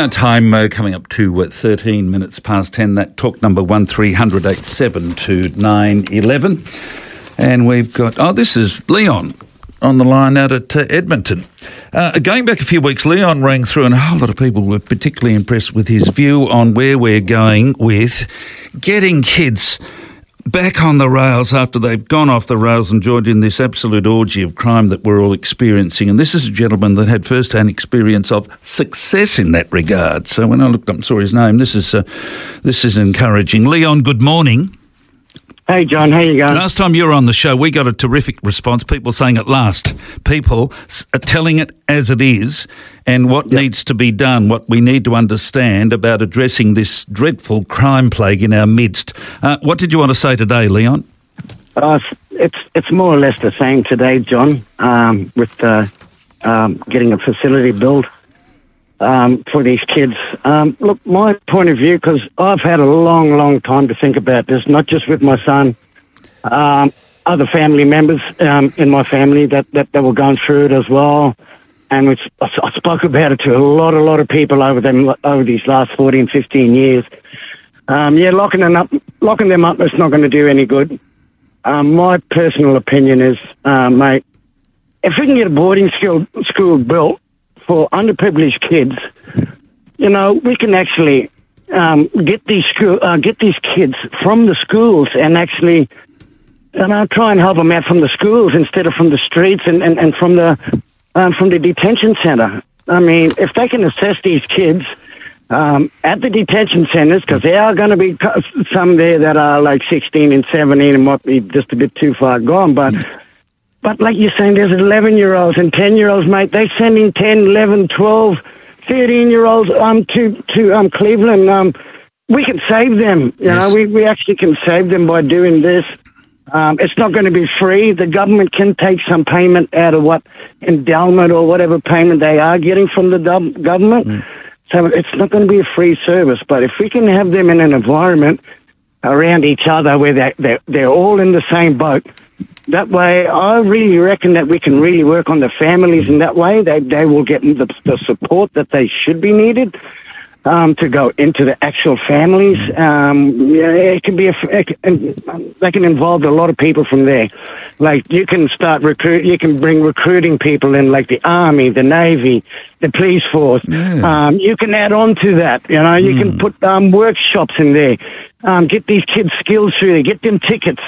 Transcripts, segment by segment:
Now time coming up to 13 minutes past 10. That talk number 1300 872 911. And we've got, this is Leon on the line out at Edmonton. Going back a few weeks, Leon rang through and a whole lot of people were particularly impressed with his view on where we're going with getting kids back on the rails after they've gone off the rails and joined in this absolute orgy of crime that we're all experiencing. And this is a gentleman that had first-hand experience of success in that regard. So when I looked up and saw his name, this is encouraging. Leon, good morning. Hey, John, how you going? Last time you were on the show, we got a terrific response. People saying at last, people are telling it as it is and what needs to be done, what we need to understand about addressing this dreadful crime plague in our midst. What did you want to say today, Leon? It's more or less the same today, John, with getting a facility built for these kids. Look, my point of view, because I've had a long, long time to think about this, not just with my son, other family members in my family that were going through it as well. And I spoke about it to a lot of people over these last 14, 15 years. Locking them up is not going to do any good. My personal opinion is, mate, if we can get a boarding school built for underprivileged kids, we can actually get these kids from the schools and actually, try and help them out from the schools instead of from the streets and from the detention centre. I mean, if they can assess these kids at the detention centres, because there are going to be some there that are like 16 and 17 and might be just a bit too far gone, But like you're saying, there's 11-year-olds and 10-year-olds, mate. They're sending 10, 11, 12, 13-year-olds to Cleveland. We can save them. You know, we actually can save them by doing this. It's not going to be free. The government can take some payment out of what endowment or whatever payment they are getting from the government. So it's not going to be a free service. But if we can have them in an environment around each other where they're all in the same boat, that way, I really reckon that we can really work on the families in that way. They will get the support that they should be needed to go into the actual families. It can be they can involve a lot of people from there. Like you can you can bring recruiting people in, like the Army, the Navy, the police force. You can add on to that. You can put workshops in there. Get these kids skills through there. Get them tickets.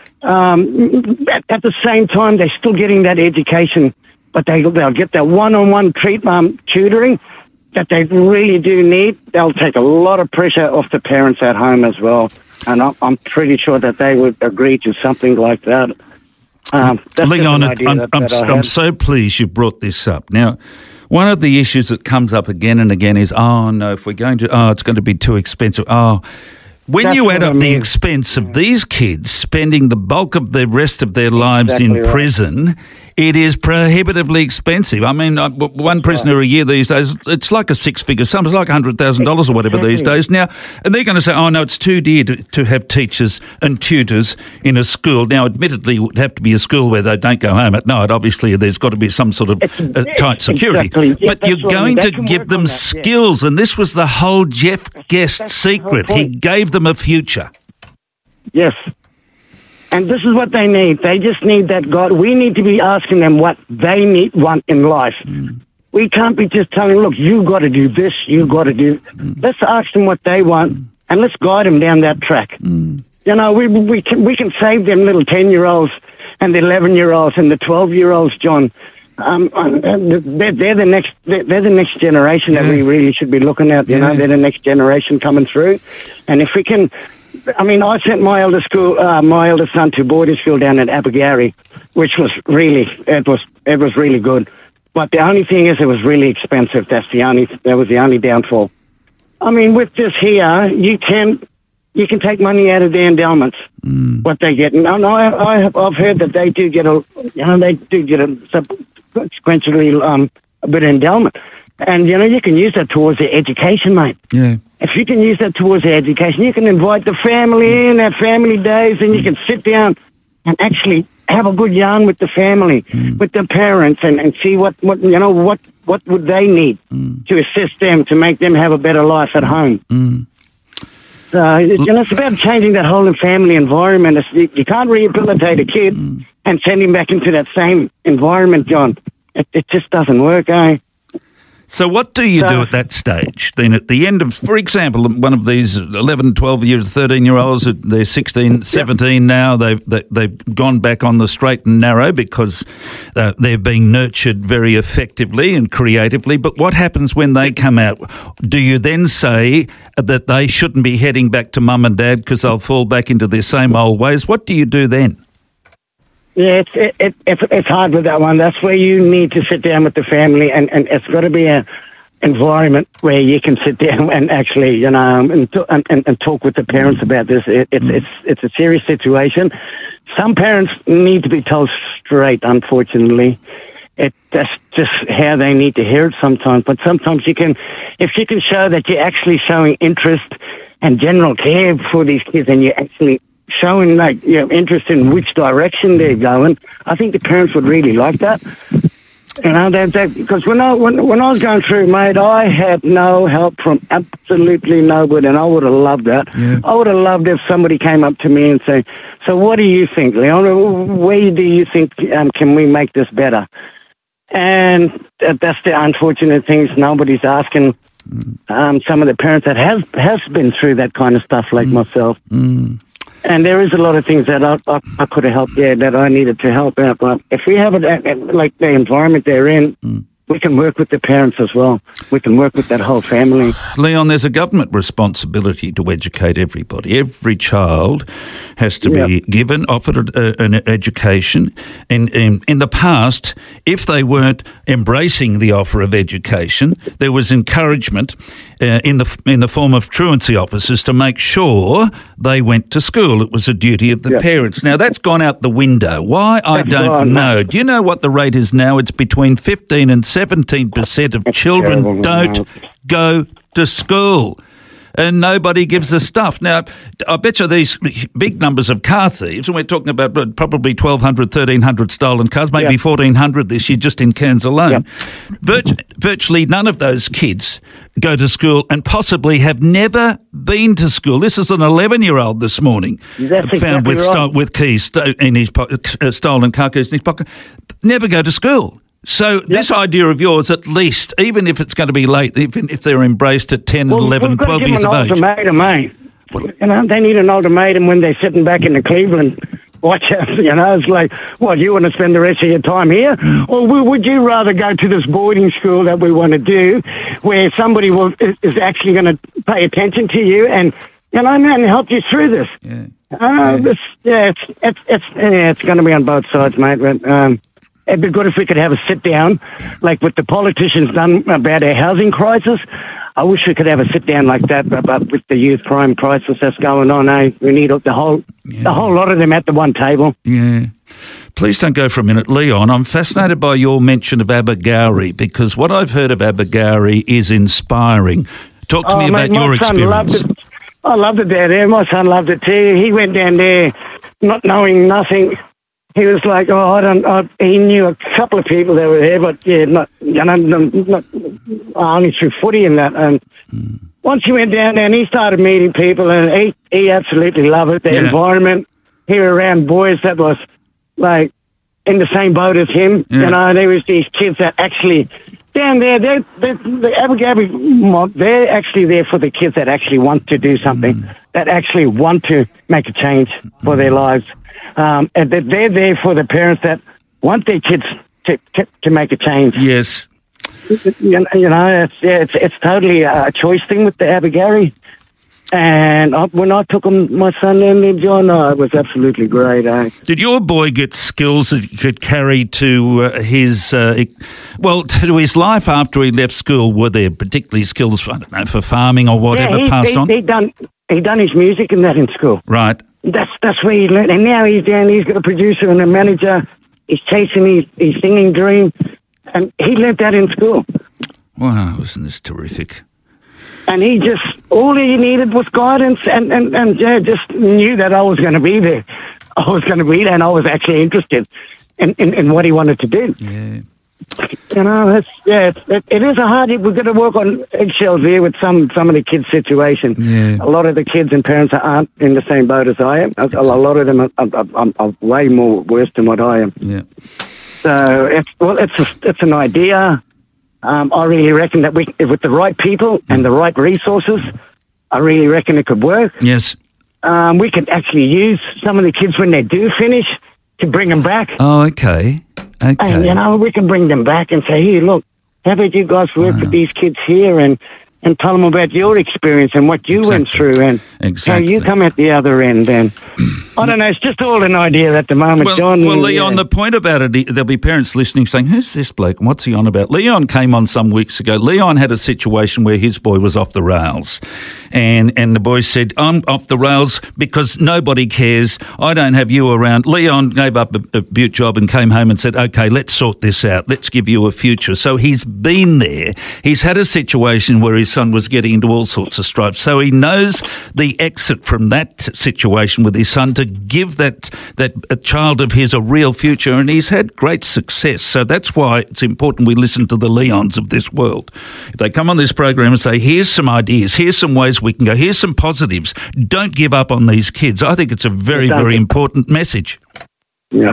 At the same time, they're still getting that education, but they'll get that one-on-one tutoring that they really do need. They'll take a lot of pressure off the parents at home as well, and I'm pretty sure that they would agree to something like that. Leon, I'm so pleased you brought this up. Now, one of the issues that comes up again and again is, if we're going to, it's going to be too expensive. When you add up the expense of these kids spending the bulk of the rest of their lives in prison, it is prohibitively expensive. I mean, one prisoner a year these days, it's like a six-figure sum. It's like $100,000 or whatever these days. Now, and they're going to say, no, it's too dear to have teachers and tutors in a school. Now, admittedly, it would have to be a school where they don't go home at night. Obviously, there's got to be some sort of tight security. But you're going to give them skills, and this was the whole Jeff Guest secret. He gave them a future. Yes. And this is what they need. They just need that God. We need to be asking them what they want in life. We can't be just telling, look, you got to do this, you got to do. Let's ask them what they want, and let's guide them down that track. We can save them little 10-year-olds and the 11-year-olds and the 12-year-olds, John. They're the next generation that we really should be looking at. They're the next generation coming through, and if we can. I sent my eldest son to boarding school down at Abergarie, which was really really good. But the only thing is, it was really expensive. That was the only downfall. With this here, you can take money out of their endowments, what they get. And I've heard that they do get a sequentially a bit of endowment, and you can use that towards their education, mate. Yeah. If you can use that towards their education, you can invite the family in, have family days, and you can sit down and actually have a good yarn with the family, with the parents, and see what what would they need to assist them, to make them have a better life at home? So, it's about changing that whole family environment. You can't rehabilitate a kid and send him back into that same environment, John. It just doesn't work, eh? So what do you do at that stage? Then at the end of, for example, one of these 11, 12 years, 13-year-olds, they're 16, 17 now, they've gone back on the straight and narrow because they're being nurtured very effectively and creatively. But what happens when they come out? Do you then say that they shouldn't be heading back to mum and dad because they'll fall back into their same old ways? What do you do then? Yeah, it's hard with that one. That's where you need to sit down with the family, and it's got to be an environment where you can sit down and actually, and talk with the parents about this. It's a serious situation. Some parents need to be told straight, unfortunately. That's just how they need to hear it sometimes. But sometimes if you can show that you're actually showing interest and general care for these kids, and you're actually showing interest in which direction they're going, I think the parents would really like that. Because when I was going through, mate, I had no help from absolutely nobody, and I would have loved that. Yeah. I would have loved if somebody came up to me and say, "So what do you think, Leon? Where do you think can we make this better?" And that's the unfortunate thing. Nobody's asking some of the parents that has been through that kind of stuff, like myself. And there is a lot of things that I could have helped, that I needed to help out. But if we have like the environment they're in, we can work with the parents as well. We can work with that whole family. Leon, there's a government responsibility to educate everybody. Every child has to be offered an education. In the past, if they weren't embracing the offer of education, there was encouragement in the form of truancy officers to make sure they went to school. It was a duty of the parents. Now, that's gone out the window. Why? I don't know. Do you know what the rate is now? It's between 15 and 17% of children don't go to school. And nobody gives a stuff. Now, I bet you these big numbers of car thieves, and we're talking about probably 1,200, 1,300 stolen cars, maybe 1,400 this year just in Cairns alone. Virtually none of those kids go to school and possibly have never been to school. This is an 11-year-old this morning found with keys in his stolen car keys in his pocket. Never go to school. So this idea of yours, at least, even if it's going to be late, even if they're embraced at 10, 11, 12 years of age. They need an ultimatum when they're sitting back in the Cleveland. Watch out, it's like, what, you want to spend the rest of your time here? Or would you rather go to this boarding school that we want to do, where somebody is actually going to pay attention to you and help you through this? It's going to be on both sides, mate. But, it'd be good if we could have a sit-down, like what the politicians done about our housing crisis. I wish we could have a sit-down like that, but with the youth crime crisis that's going on, we need the whole lot of them at the one table. Yeah. Please don't go for a minute. Leon, I'm fascinated by your mention of Abagowri, because what I've heard of Abagowri is inspiring. Talk to me about your experience. I loved it down there. My son loved it too. He went down there not knowing nothing. He was like, he knew a couple of people that were there, but not only through footy and that. And once he went down there and he started meeting people, and he absolutely loved it. The environment, he was around boys that was like in the same boat as him. There was these kids that actually down there, they're actually there for the kids that actually want to do something, that actually want to make a change for their lives. And that they're there for the parents that want their kids to make a change. Yes. It's totally a choice thing with the Abagowri. And when I took my son in there, John, it was absolutely great. Did your boy get skills that he could carry to his life after he left school? Were there particularly skills for farming or whatever passed on? He done his music and that in school. Right. That's where he learned. And now he's down, he's got a producer and a manager. He's chasing his singing dream. And he learned that in school. Wow, isn't this terrific? And all he needed was guidance and just knew that I was going to be there. I was going to be there, and I was actually interested in what he wanted to do. Yeah. You know, it is a hard. We've got to work on eggshells here with some of the kids' situation. Yeah. A lot of the kids and parents aren't in the same boat as I am. A lot of them are way more worse than what I am. Yeah. So it's an idea. I really reckon that with the right people and the right resources, I really reckon it could work. Yes. We could actually use some of the kids when they do finish to bring them back. Oh, okay. Okay. And, you know, we can bring them back and say, here, look, how about you guys work with these kids here and tell them about your experience and what you went through and how you come at the other end. And I don't know, it's just all an idea at the moment, John. Well, Leon, the point about it, there'll be parents listening saying, who's this bloke and what's he on about? Leon came on some weeks ago. Leon had a situation where his boy was off the rails. And the boy said, I'm off the rails because nobody cares. I don't have you around. Leon gave up a Butte job and came home and said, okay, let's sort this out. Let's give you a future. So he's been there. He's had a situation where his son was getting into all sorts of strife. So he knows the exit from that situation with his son to give that a child of his a real future, and he's had great success. So that's why it's important we listen to the Leons of this world. If they come on this program and say, here's some ideas, here's some ways we can go, here's some positives, don't give up on these kids. I think it's a very, very important message. Yeah.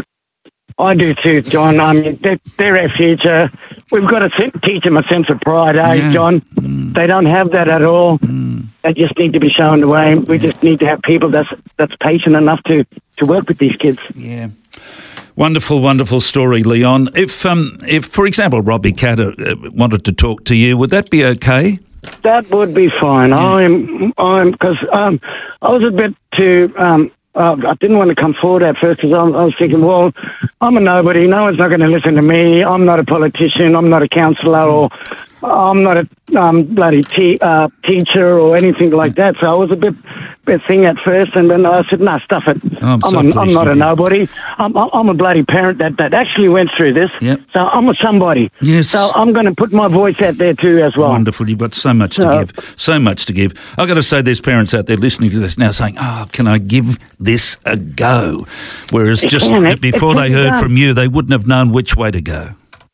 I do too, John. I mean, they're our future. We've got to teach them a sense of pride, John? They don't have that at all. They just need to be shown the way. We just need to have people that's patient enough to work with these kids. Yeah. Wonderful, wonderful story, Leon. If for example, Robbie Catter wanted to talk to you, would that be okay? That would be fine. Yeah. Because I was a bit too... I didn't want to come forward at first because I was thinking, well, I'm a nobody. No one's not going to listen to me. I'm not a politician. I'm not a counsellor, or I'm not a bloody teacher or anything like that. So I was a bit thing at first, and then I said, no, stuff it. I'm not a nobody. I'm a bloody parent that actually went through this. Yep. So I'm a somebody. Yes. So I'm going to put my voice out there too as well. Wonderful. You've got so much to give. So much to give. I've got to say there's parents out there listening to this now saying, can I give this a go? Whereas before they heard from you, they wouldn't have known which way to go.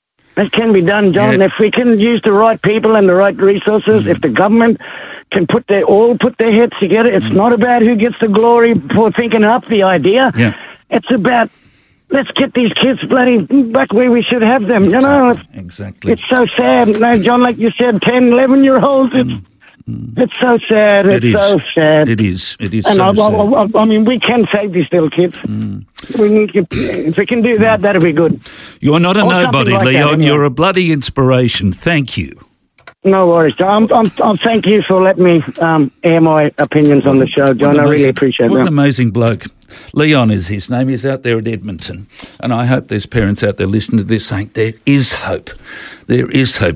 It can be done, John. Yeah. If we can use the right people and the right resources, if the government can put their heads together, it's not about who gets the glory for thinking up the idea. Yeah. It's about, let's get these kids bloody back where we should have them. Exactly. You know, exactly. It's so sad. No, John, like you said, 10, 11-year-olds, it's so sad. It's so sad. It is. And so sad. I mean, we can save these little kids. If we can do that, that'll be good. You're not a nobody, like Leon. You're a bloody inspiration. Thank you. No worries, John. I'm thank you for letting me air my opinions on the show, John. I really appreciate that. What an amazing bloke. Leon is his name. He's out there at Edmonton. And I hope there's parents out there listening to this saying, there is hope. There is hope.